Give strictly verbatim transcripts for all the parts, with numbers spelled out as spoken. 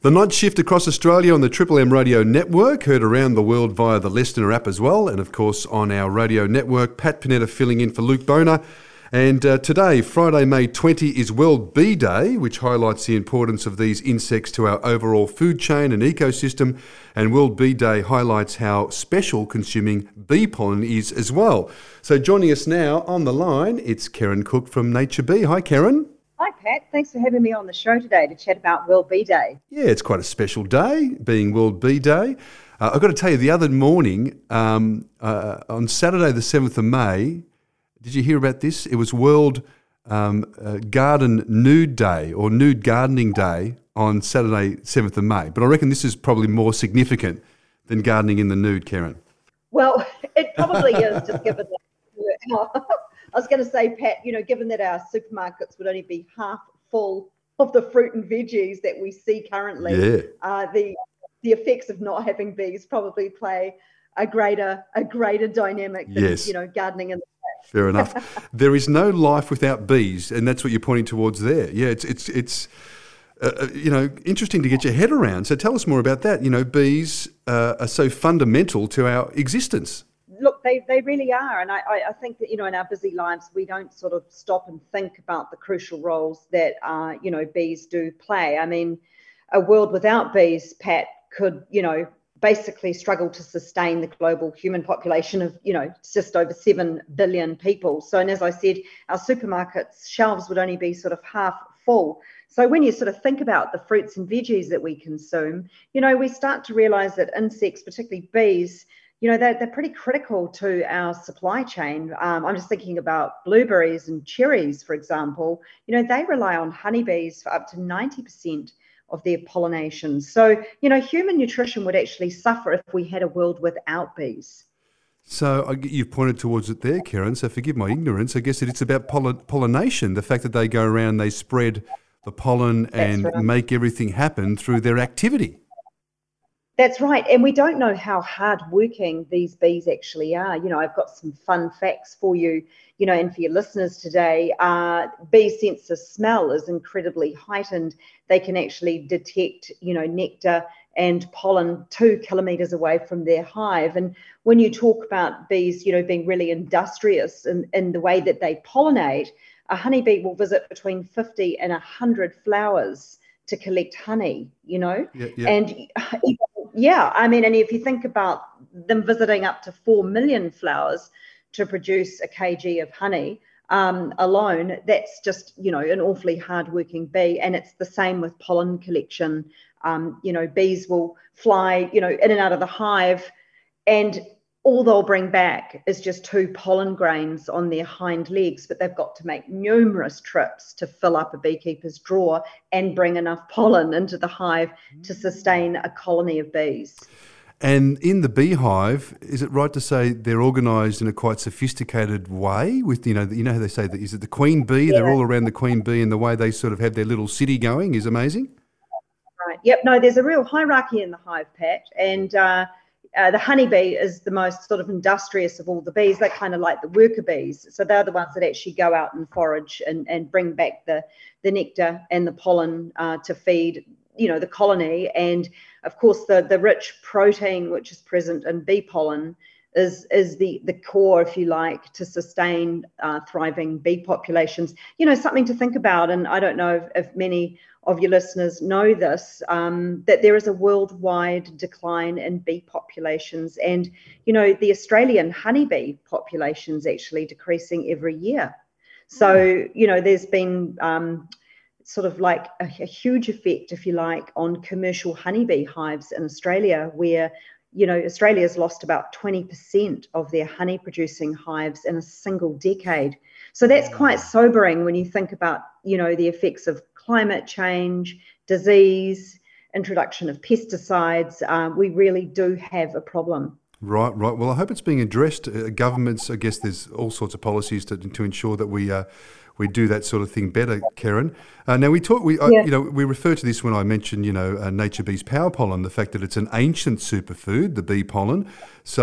The Night Shift across Australia on the Triple M Radio Network, heard around the world via the Listener app as well, and of course on our radio network. Pat Panetta filling in for Luke Boner. And uh, today, Friday, May twentieth, is World Bee Day, which highlights the importance of these insects to our overall food chain and ecosystem. And World Bee Day highlights how special consuming bee pollen is as well. So joining us now on the line, it's Karen Cook from Nature Bee. Hi, Karen. Hi, Pat. Thanks for having me on the show today to chat about World Bee Day. Yeah, it's quite a special day, being World Bee Day. Uh, I've got to tell you, the other morning, um, uh, on Saturday the seventh of May, did you hear about this? It was World um, uh, Garden Nude Day or Nude Gardening Day on Saturday seventh of May. But I reckon this is probably more significant than gardening in the nude, Karen. Well, it probably is, just given that. I was going to say, Pat, you know, given that our supermarkets would only be half full of the fruit and veggies that we see currently, yeah. uh, the the effects of not having bees probably play a greater a greater dynamic than, yes. you know, gardening in the Fair enough. There is no life without bees, and that's what you're pointing towards there. Yeah, it's it's it's uh, you know, interesting to get your head around. So tell us more about that. You know, bees uh, are so fundamental to our existence. Look, they, they really are. And I, I think that, you know, in our busy lives, we don't sort of stop and think about the crucial roles that, uh, you know, bees do play. I mean, a world without bees, Pat, could, you know, basically struggle to sustain the global human population of, you know, just over seven billion people. So, and as I said, our supermarkets shelves would only be sort of half full. So when you sort of think about the fruits and veggies that we consume, you know, we start to realize that insects, particularly bees, you know, they're, they're pretty critical to our supply chain. Um, I'm just thinking about blueberries and cherries, for example. You know, they rely on honeybees for up to ninety percent of their pollination. So, you know, human nutrition would actually suffer if we had a world without bees. So I, you've pointed towards it there, Karen, so forgive my ignorance. I guess it's about poll- pollination, the fact that they go around, they spread the pollen and right. make everything happen through their activity. That's right. And we don't know how hardworking these bees actually are. You know, I've got some fun facts for you, you know, and for your listeners today. Uh, bee sense of smell is incredibly heightened. They can actually detect, you know, nectar and pollen two kilometres away from their hive. And when you talk about bees, you know, being really industrious in, in the way that they pollinate, a honeybee will visit between fifty and one hundred flowers to collect honey, you know, yeah, yeah. and yeah, I mean, and if you think about them visiting up to four million flowers to produce a kg of honey um, alone, that's just, you know, an awfully hardworking bee. And it's the same with pollen collection. Um, you know, bees will fly, you know, in and out of the hive, and all they'll bring back is just two pollen grains on their hind legs, but they've got to make numerous trips to fill up a beekeeper's drawer and bring enough pollen into the hive to sustain a colony of bees. And in the beehive, is it right to say they're organised in a quite sophisticated way? With, you know, you know how they say that, is it the queen bee? Yeah. They're all around the queen bee, and the way they sort of have their little city going is amazing. Right. Yep. No, there's a real hierarchy in the hive, Pat, and uh, Uh, the honeybee is the most sort of industrious of all the bees. They're kind of like the worker bees. So they're the ones that actually go out and forage and, and bring back the, the nectar and the pollen uh, to feed, you know, the colony. And of course, the, the rich protein which is present in bee pollen is, is the, the core, if you like, to sustain uh, thriving bee populations. You know, something to think about. And I don't know if, if many of your listeners know this, um, that there is a worldwide decline in bee populations. And, you know, the Australian honeybee population is actually decreasing every year. So, you know, there's been um, sort of like a, a huge effect, if you like, on commercial honeybee hives in Australia, where, you know, Australia's lost about twenty percent of their honey producing hives in a single decade. So that's quite sobering when you think about, you know, the effects of climate change, disease, introduction of pesticides. Um, we really do have a problem. Right, right. Well, I hope it's being addressed. Uh, governments, I guess there's all sorts of policies to to ensure that we uh, we do that sort of thing better, Karen. Uh, now we talk, we yeah. uh, you know, we refer to this when I mentioned, you know, uh, Nature Bee's power pollen, the fact that it's an ancient superfood, the bee pollen. So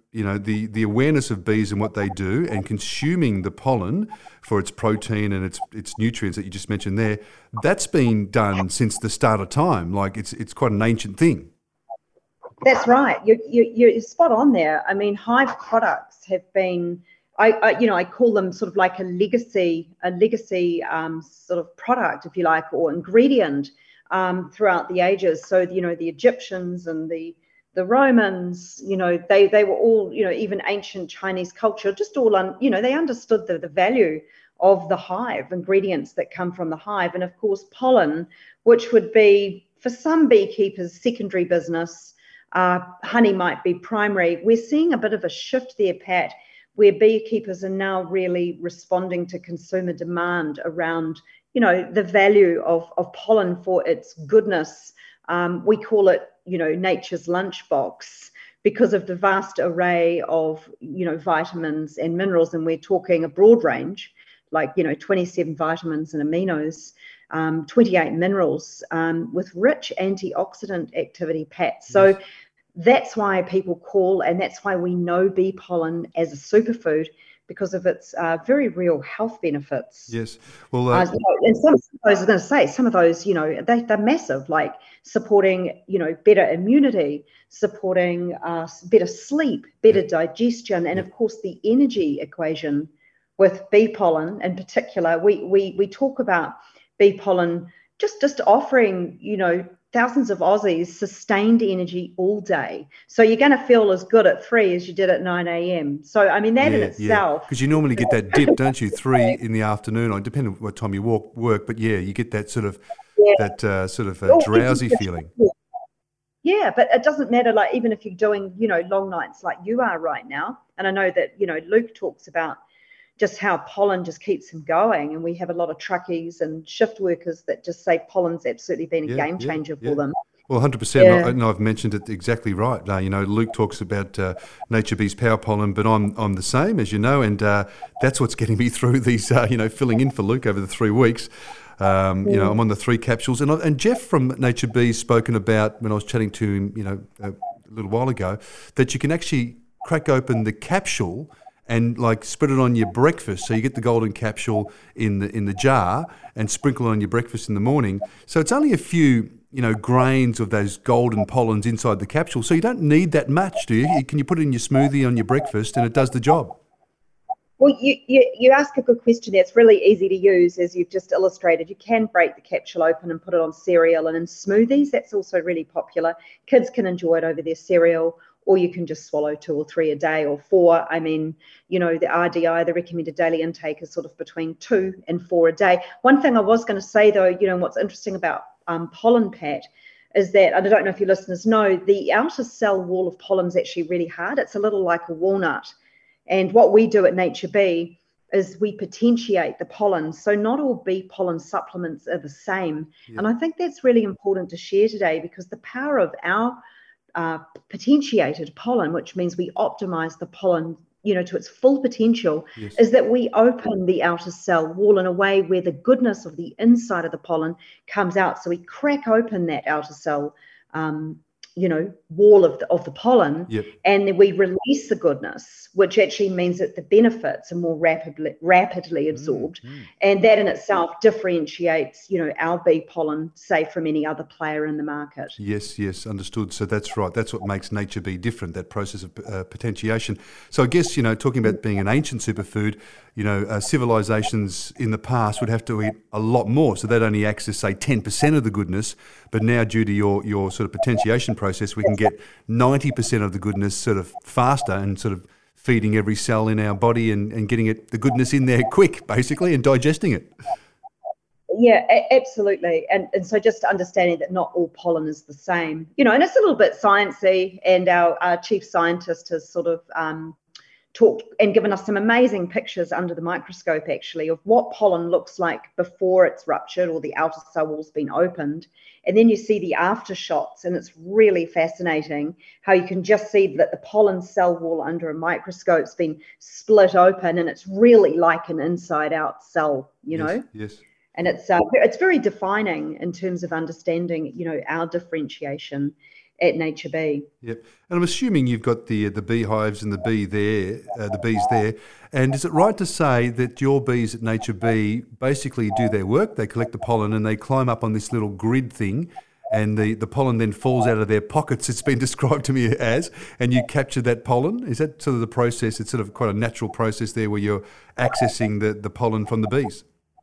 you know, the, the awareness of bees and what they do and consuming the pollen for its protein and its its nutrients that you just mentioned there, that's been done since the start of time. Like it's it's quite an ancient thing. That's right. You, you, you're spot on there. I mean, hive products have been, I, I you know, I call them sort of like a legacy, a legacy um, sort of product, if you like, or ingredient um, throughout the ages. So, you know, the Egyptians and the the Romans, you know, they they were all, you know, even ancient Chinese culture, just all, un, you know, they understood the, the value of the hive, ingredients that come from the hive. And of course, pollen, which would be, for some beekeepers, secondary business. Uh, honey might be primary. We're seeing a bit of a shift there, Pat, where beekeepers are now really responding to consumer demand around, you know, the value of, of pollen for its goodness. Um, we call it, you know, nature's lunchbox because of the vast array of, you know, vitamins and minerals. And we're talking a broad range, like, you know, twenty-seven vitamins and aminos. Um, twenty-eight minerals um, with rich antioxidant activity, Pat. So yes. That's why people call, and that's why we know bee pollen as a superfood, because of its uh, very real health benefits. Yes. Well, uh, uh, and some of those, I was going to say, some of those, you know, they, they're massive, like supporting, you know, better immunity, supporting uh, better sleep, better yeah. digestion, and yeah. of course the energy equation with bee pollen in particular. We we we talk about bee pollen just just offering, you know, thousands of Aussies sustained energy all day. So you're going to feel as good at three as you did at nine a.m. So I mean that yeah, in itself. Because yeah. you normally get that dip, don't you? Three in the afternoon, or depending on what time you walk work. But yeah, you get that sort of yeah. that uh, sort of uh, drowsy feeling. Yeah, but it doesn't matter. Like even if you're doing, you know, long nights like you are right now, and I know that, you know, Luke talks about just how pollen just keeps him going. And we have a lot of truckies and shift workers that just say pollen's absolutely been a yeah, game changer yeah, for yeah. them. Well, one hundred percent. Yeah. And I've mentioned it exactly right. Uh, you know, Luke talks about uh, Nature Bees Power Pollen, but I'm I'm the same, as you know, and uh, that's what's getting me through these, uh, you know, filling in for Luke over the three weeks. Um, yeah. You know, I'm on the three capsules. And, I, and Jeff from Nature Bees spoken about, when I was chatting to him, you know, a little while ago, that you can actually crack open the capsule and like spread it on your breakfast. So you get the golden capsule in the in the jar and sprinkle it on your breakfast in the morning. So it's only a few, you know, grains of those golden pollens inside the capsule. So you don't need that much, do you? Can you put it in your smoothie on your breakfast and it does the job? Well, you, you, you ask a good question there. It's really easy to use, as you've just illustrated. You can break the capsule open and put it on cereal and in smoothies. That's also really popular. Kids can enjoy it over their cereal, or you can just swallow two or three a day or four. I mean, you know, the R D I, the recommended daily intake, is sort of between two and four a day. One thing I was going to say, though, you know, what's interesting about um, pollen, Pat, is that, and I don't know if your listeners know, the outer cell wall of pollen is actually really hard. It's a little like a walnut. And what we do at Nature Bee is we potentiate the pollen. So not all bee pollen supplements are the same. Yeah. And I think that's really important to share today, because the power of our uh, potentiated pollen, which means we optimize the pollen, you know, to its full potential, yes. is that we open the outer cell wall in a way where the goodness of the inside of the pollen comes out. So we crack open that outer cell um, you know, wall of the, of the pollen, yep. and then we release the goodness, which actually means that the benefits are more rapidly rapidly absorbed. Mm, mm. And that in itself differentiates, you know, our bee pollen, say, from any other player in the market. Yes, yes, understood. So that's right. That's what makes Nature Bee different, that process of uh, potentiation. So I guess, you know, talking about being an ancient superfood, you know, uh, civilizations in the past would have to eat a lot more. So they'd only access, say, ten percent of the goodness. But now, due to your, your sort of potentiation process, we can get ninety percent of the goodness sort of faster and sort of feeding every cell in our body and, and getting it the goodness in there quick, basically, and digesting it. Yeah, a- absolutely. And and so just understanding that not all pollen is the same, you know, and it's a little bit sciencey, and our, our chief scientist has sort of um, talked and given us some amazing pictures under the microscope, actually, of what pollen looks like before it's ruptured or the outer cell wall's been opened. And then you see the after shots, and it's really fascinating how you can just see that the pollen cell wall under a microscope's been split open, and it's really like an inside out cell, you yes, know? Yes. And it's uh, it's very defining in terms of understanding, you know, our differentiation. at Nature Bee. Yep. And I'm assuming you've got the the beehives and the bee there, uh, the bees there. And is it right to say that your bees at Nature Bee basically do their work, they collect the pollen and they climb up on this little grid thing, and the, the pollen then falls out of their pockets, it's been described to me as, and you capture that pollen? Is that sort of the process? It's sort of quite a natural process there where you're accessing the, the pollen from the bees?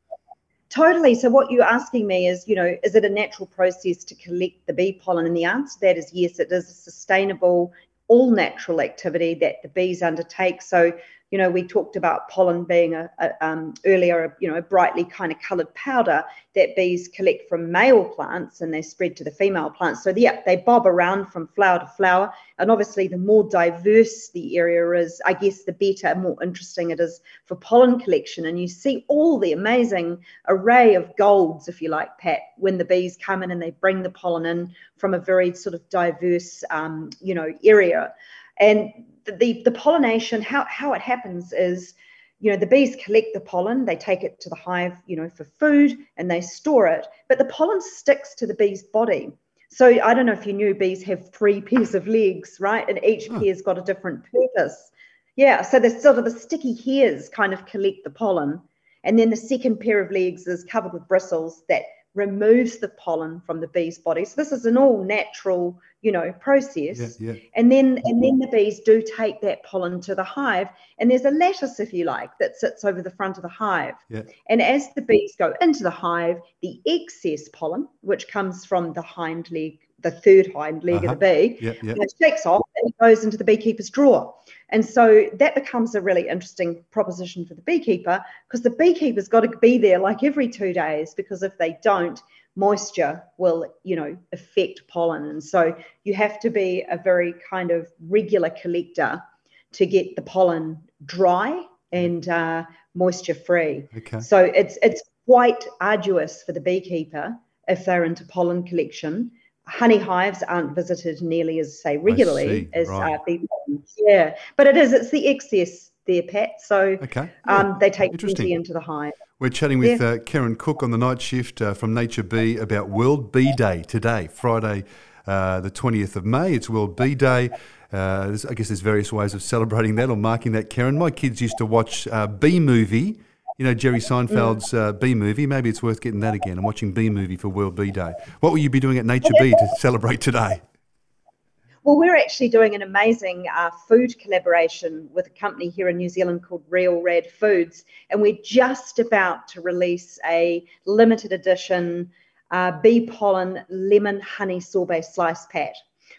Totally. So what you're asking me is, you know, is it a natural process to collect the bee pollen? And the answer to that is yes, it is a sustainable, all natural activity that the bees undertake. So, you know, we talked about pollen being a, a um, earlier, you know, a brightly kind of coloured powder that bees collect from male plants and they spread to the female plants. So yeah, they bob around from flower to flower. And obviously the more diverse the area is, I guess the better, more interesting it is for pollen collection. And you see all the amazing array of golds, if you like, Pat, when the bees come in and they bring the pollen in from a very sort of diverse, um, you know, area. And the, the pollination, how, how it happens is, you know, the bees collect the pollen, they take it to the hive, you know, for food, and they store it, but the pollen sticks to the bee's body. So I don't know if you knew bees have three pairs of legs, right? And each Hmm. pair's got a different purpose. Yeah, so the sort of the sticky hairs kind of collect the pollen, and then the second pair of legs is covered with bristles that removes the pollen from the bee's body. So this is an all natural, you know, process. Yeah, yeah. And then and then the bees do take that pollen to the hive, and there's a lattice, if you like, that sits over the front of the hive. Yeah. And as the bees go into the hive, the excess pollen, which comes from the hind leg, the third hind leg Uh-huh. of the bee, Yeah, yeah. it shakes off and it goes into the beekeeper's drawer. And so that becomes a really interesting proposition for the beekeeper, because the beekeeper's got to be there like every two days, because if they don't, moisture will, you know, affect pollen. And so you have to be a very kind of regular collector to get the pollen dry and uh, moisture free. Okay. So it's it's quite arduous for the beekeeper if they're into pollen collection. Honey hives aren't visited nearly as, say, regularly see, as right. uh, bee pollen. Yeah, but it is, it's the excess there, Pat. So Okay. Yeah. um, they take Interesting. plenty into the hive. We're chatting with Yeah. uh, Karen Cook on the night shift uh, from Nature Bee about World Bee Day today, Friday, uh, the twentieth of May. It's World Bee Day. Uh, there's- I guess there's various ways of celebrating that or marking that, Karen. My kids used to watch uh, Bee Movie, you know, Jerry Seinfeld's uh, Bee Movie. Maybe it's worth getting that again and watching Bee Movie for World Bee Day. What will you be doing at Nature Bee to celebrate today? Well, we're actually doing an amazing uh, food collaboration with a company here in New Zealand called Real Rad Foods, and we're just about to release a limited edition uh, bee pollen lemon honey sorbet slice, Pat.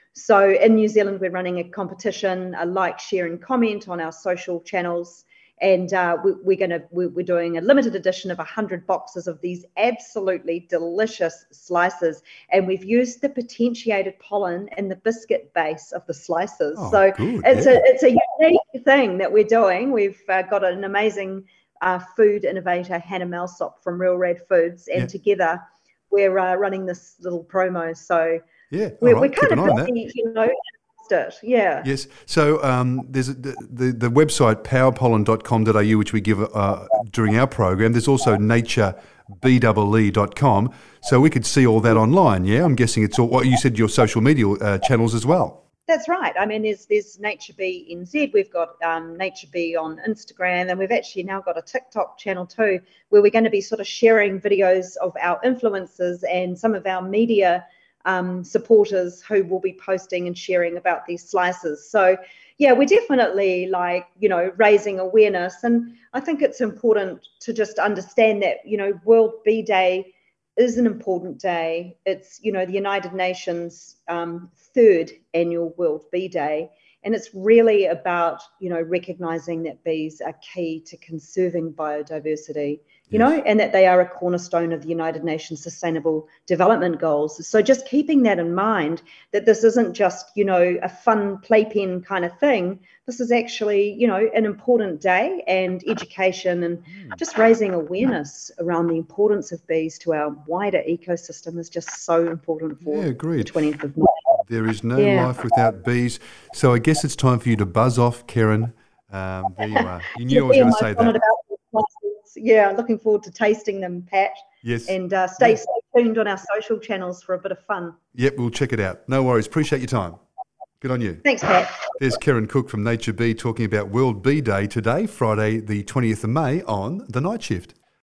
So in New Zealand, we're running a competition, a like, share, and comment on our social channels. And uh, we, we're going to we're, we're doing a limited edition of one hundred boxes of these absolutely delicious slices, and we've used the potentiated pollen in the biscuit base of the slices. Oh, so good, it's yeah. a it's a unique thing that we're doing. We've uh, got an amazing uh, food innovator, Hannah Malsop from Real Rad Foods, and Yeah. together we're uh, running this little promo. So Yeah, we're, all we're right. Keep kind an of eye on that. busy, you know. It. Yeah. Yes. So um, there's a, the, the the website power pollen dot com dot a u, which we give uh, during our program. There's also nature b e e dot com. So we could see all that online. Yeah, I'm guessing it's all. What you said, your social media uh, channels as well. That's right. I mean, there's there's Nature Bee N Z. We've got um, Nature Bee on Instagram, and we've actually now got a TikTok channel too, where we're going to be sort of sharing videos of our influencers and some of our media um, supporters who will be posting and sharing about these slices. So yeah, we're definitely like, you know, raising awareness. And I think it's important to just understand that, you know, World Bee Day is an important day. It's, you know, the United Nations um, third annual World Bee Day. And it's really about, you know, recognizing that bees are key to conserving biodiversity, you Yes. know, and that they are a cornerstone of the United Nations Sustainable Development Goals. So just keeping that in mind, that this isn't just, you know, a fun playpen kind of thing. This is actually, you know, an important day, and education and just raising awareness around the importance of bees to our wider ecosystem is just so important for Yeah, the agreed. twentieth of May. There is no Yeah. life without bees. So I guess it's time for you to buzz off, Karen. Um, there you are. You knew I was Yeah, going to my say comment that. about the slices. Yeah, looking forward to tasting them, Pat. Yes. And uh, stay Yeah. safe tuned on our social channels for a bit of fun. Yep, we'll check it out. No worries. Appreciate your time. Good on you. Thanks, Pat. There's Karen Cook from Nature Bee talking about World Bee Day today, Friday the twentieth of May on The Night Shift.